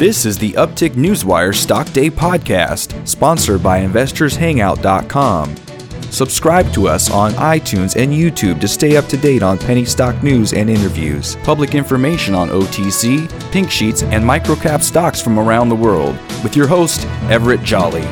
This is the Uptick Newswire Stock Day podcast, sponsored by InvestorsHangout.com. Subscribe to us on iTunes and YouTube to stay up to date on penny stock news and interviews, public information on OTC, pink sheets, and microcap stocks from around the world, with your host, Everett Jolly.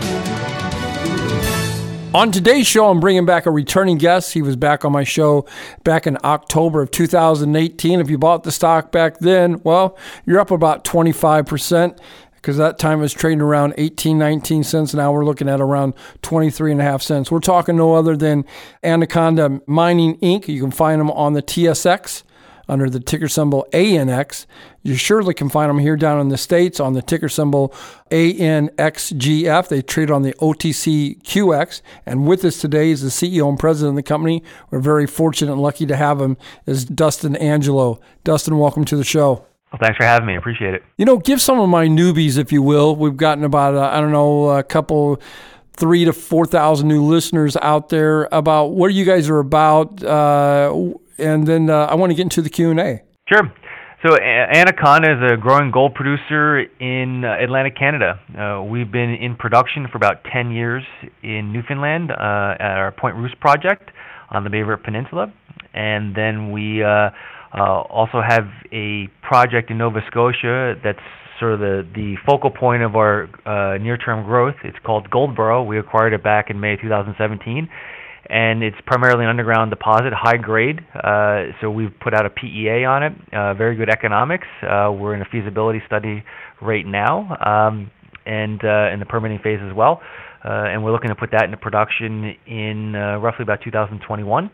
On today's show, I'm bringing back a returning guest. He was back on my show back in October of 2018. If you bought the stock back then, well, you're up about 25%, because that time it was trading around 18, 19 cents. Now we're looking at around 23.5 cents. We're talking no other than Anaconda Mining, Inc. You can find them on the TSX under the ticker symbol ANX. You surely can find them here down in the States on the ticker symbol ANXGF. They trade on the OTCQX. And with us today is the CEO and president of the company. We're very fortunate and lucky to have him, is Dustin Angelo. Dustin, welcome to the show. Well, thanks for having me. Appreciate it. You know, give some of my newbies, if you will. We've gotten about, a couple 3,000 to 4,000 new listeners out there about what you guys are about. And then I want to get into the Q&A. Sure. So Anaconda is a growing gold producer in Atlantic Canada. We've been in production for about 10 years in Newfoundland at our Point Rousse project on the Bay River Peninsula. And then we also have a project in Nova Scotia that's sort of the focal point of our near-term growth. It's called Goldboro. We acquired it back in May 2017. And it's primarily an underground deposit, high grade. So we've put out a PEA on it, very good economics. We're in a feasibility study right now, and in the permitting phase as well. And we're looking to put that into production in roughly about 2021.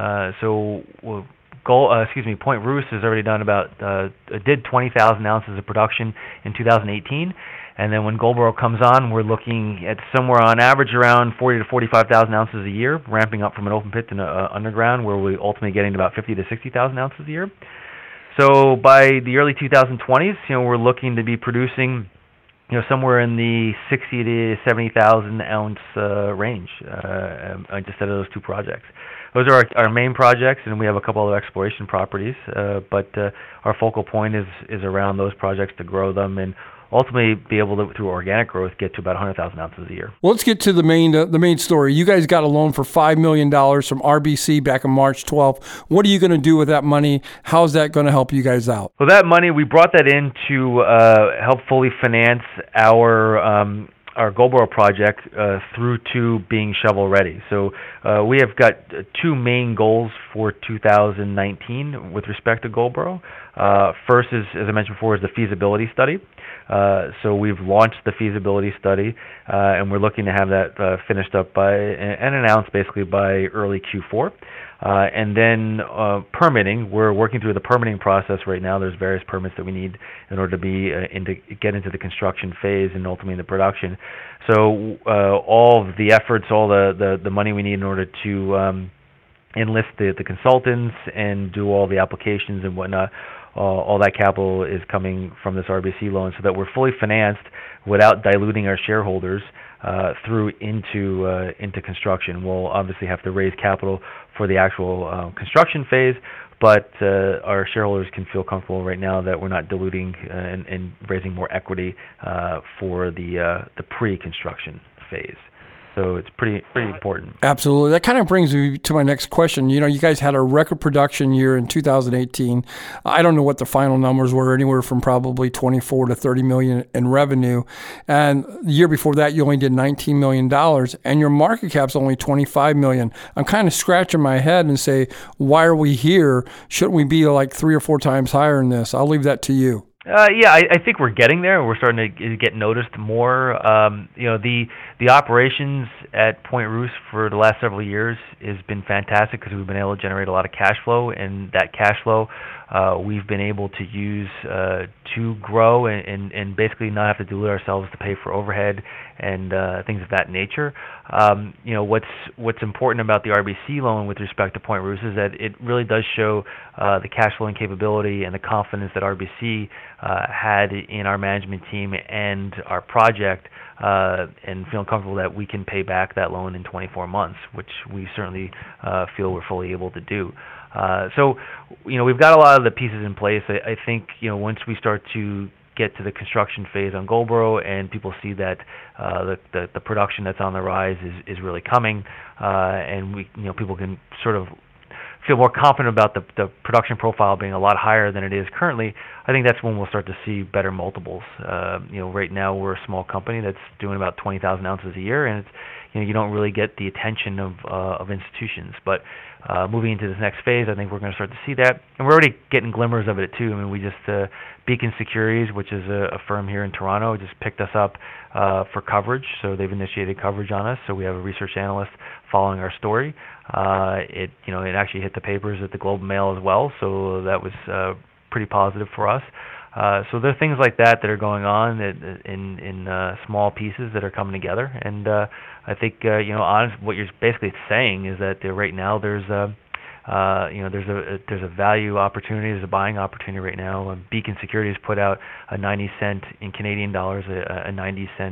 Point Rousse has already done did 20,000 ounces of production in 2018. And then when Goldboro comes on, we're looking at somewhere on average around 40 to 45,000 ounces a year, ramping up from an open pit to an underground, where we ultimately getting to about 50 to 60,000 ounces a year. So by the early 2020s, we're looking to be producing, somewhere in the 60 to 70,000 ounce range, just out of those two projects. Those are our main projects, and we have a couple other exploration properties. But our focal point is around those projects to grow them and ultimately be able to, through organic growth, get to about 100,000 ounces a year. Well, let's get to the main story. You guys got a loan for $5 million from RBC back on March 12th. What are you going to do with that money? How's that going to help you guys out? Well, that money, we brought that in to help fully finance our Goldboro project through to being shovel ready. So we have got two main goals for 2019 with respect to Goldboro. First is, as I mentioned before, is the feasibility study. So we've launched the feasibility study, and we're looking to have that finished up and announced basically by early Q4. And then permitting, we're working through the permitting process right now. There's various permits that we need in order to get into the construction phase and ultimately into production. So all of the efforts, all the money we need in order to enlist the consultants and do all the applications and whatnot, all that capital is coming from this RBC loan, so that we're fully financed without diluting our shareholders through into construction. We'll obviously have to raise capital for the actual construction phase, but our shareholders can feel comfortable right now that we're not diluting and raising more equity for the pre-construction phase. So it's pretty important. Absolutely. That kind of brings me to my next question. You guys had a record production year in 2018. I don't know what the final numbers were, anywhere from probably 24 to 30 million in revenue. And the year before that, you only did $19 million, and your market cap's only 25 million. I'm kind of scratching my head and say, why are we here? Shouldn't we be like 3 or 4 times higher than this? I'll leave that to you. I think we're getting there. We're starting to get noticed more. The operations at Point Rousse for the last several years has been fantastic because we've been able to generate a lot of cash flow, and that cash flow we've been able to use to grow and basically not have to dilute ourselves to pay for overhead and things of that nature. What's important about the RBC loan with respect to Point Rousse is that it really does show the cash flowing capability and the confidence that RBC had in our management team and our project, and feeling comfortable that we can pay back that loan in 24 months, which we certainly feel we're fully able to do. So we've got a lot of the pieces in place. I think once we start to get to the construction phase on Goldboro and people see that the production that's on the rise is really coming, and people can sort of feel more confident about the production profile being a lot higher than it is currently, I think that's when we'll start to see better multiples. Right now we're a small company that's doing about 20,000 ounces a year, and it's, you don't really get the attention of institutions. But moving into this next phase, I think we're going to start to see that, and we're already getting glimmers of it too. I mean, we just Beacon Securities, which is a firm here in Toronto, just picked us up for coverage, so they've initiated coverage on us. So we have a research analyst following our story. It actually hit the papers at the Globe and Mail as well, so that was pretty positive for us. So there are things like that are going on in small pieces that are coming together, and I think what you're basically saying is that right now there's a value opportunity, there's a buying opportunity right now. Beacon Securities put out a 90 cent in Canadian dollars, a 90 cent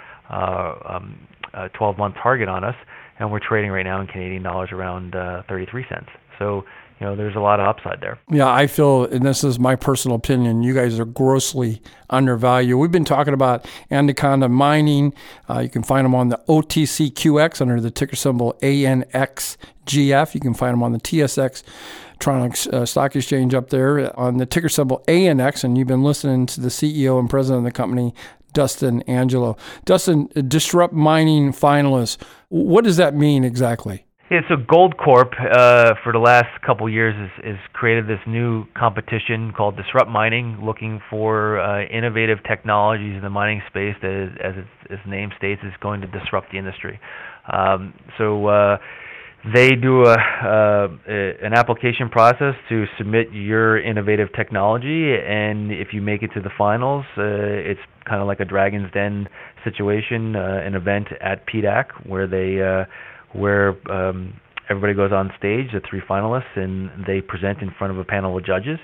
12-month target on us, and we're trading right now in Canadian dollars around 33 cents. So there's a lot of upside there. Yeah, I feel, and this is my personal opinion, you guys are grossly undervalued. We've been talking about Anaconda Mining. You can find them on the OTCQX under the ticker symbol ANXGF. You can find them on the TSX Toronto Stock Exchange up there on the ticker symbol ANX. And you've been listening to the CEO and president of the company, Dustin Angelo. Dustin, Disrupt Mining finalist. What does that mean exactly? Yeah, so Goldcorp, for the last couple of years, has created this new competition called Disrupt Mining, looking for innovative technologies in the mining space that, as its name states, is going to disrupt the industry. So they do an application process to submit your innovative technology, and if you make it to the finals, it's kind of like a Dragon's Den situation, an event at PDAC where everybody goes on stage, the three finalists, and they present in front of a panel of judges.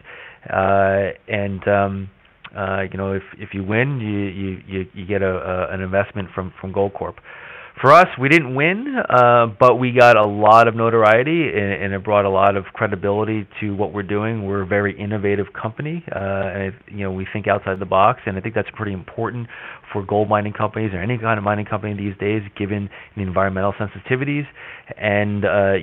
If you win, you get an investment from Goldcorp. For us, we didn't win, but we got a lot of notoriety, and it brought a lot of credibility to what we're doing. We're a very innovative company, and we think outside the box, and I think that's pretty important for gold mining companies or any kind of mining company these days, given the environmental sensitivities and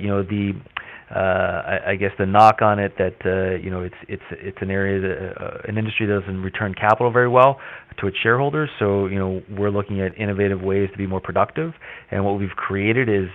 I guess the knock on it that it's an area that an industry that doesn't return capital very well to its shareholders. So we're looking at innovative ways to be more productive, and what we've created is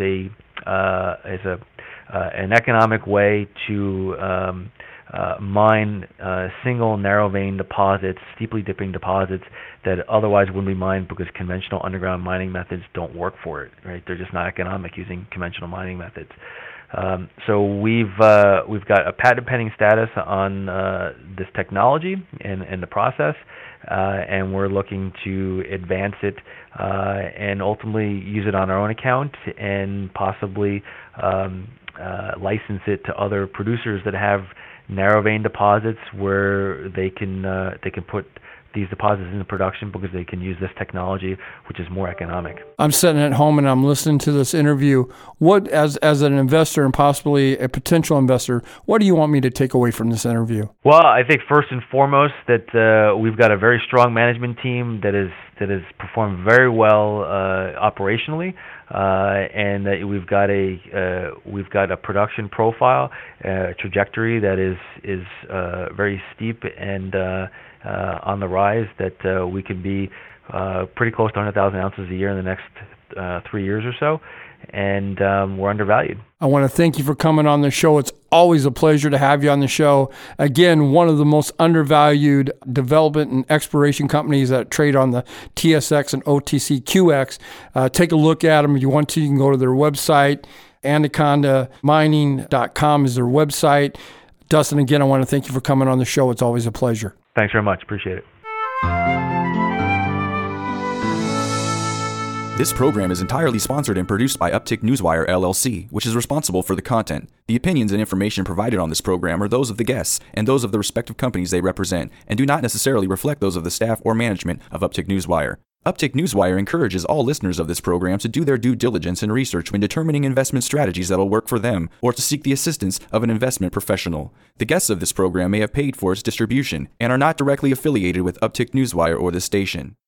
an economic way to mine single narrow vein deposits, steeply dipping deposits that otherwise wouldn't be mined because conventional underground mining methods don't work for it. Right? They're just not economic using conventional mining methods. So we've got a patent pending status on this technology and the process, and we're looking to advance it and ultimately use it on our own account and possibly license it to other producers that have narrow vein deposits where they can put these deposits into production because they can use this technology, which is more economic. I'm sitting at home and I'm listening to this interview. What, as an investor and possibly a potential investor, what do you want me to take away from this interview? Well, I think first and foremost that we've got a very strong management team that has performed very well operationally, and that we've got a production profile, trajectory that is very steep and on the rise, that we could be pretty close to 100,000 ounces a year in the next 3 years or so, and we're undervalued. I want to thank you for coming on the show. It's always a pleasure to have you on the show. Again, one of the most undervalued development and exploration companies that trade on the TSX and OTCQX. Take a look at them if you want to. You can go to their website. AnacondaMining.com is their website. Dustin, again, I want to thank you for coming on the show. It's always a pleasure. Thanks very much. Appreciate it. This program is entirely sponsored and produced by Uptick Newswire, LLC, which is responsible for the content. The opinions and information provided on this program are those of the guests and those of the respective companies they represent, and do not necessarily reflect those of the staff or management of Uptick Newswire. Uptick Newswire encourages all listeners of this program to do their due diligence and research when determining investment strategies that will work for them, or to seek the assistance of an investment professional. The guests of this program may have paid for its distribution and are not directly affiliated with Uptick Newswire or this station.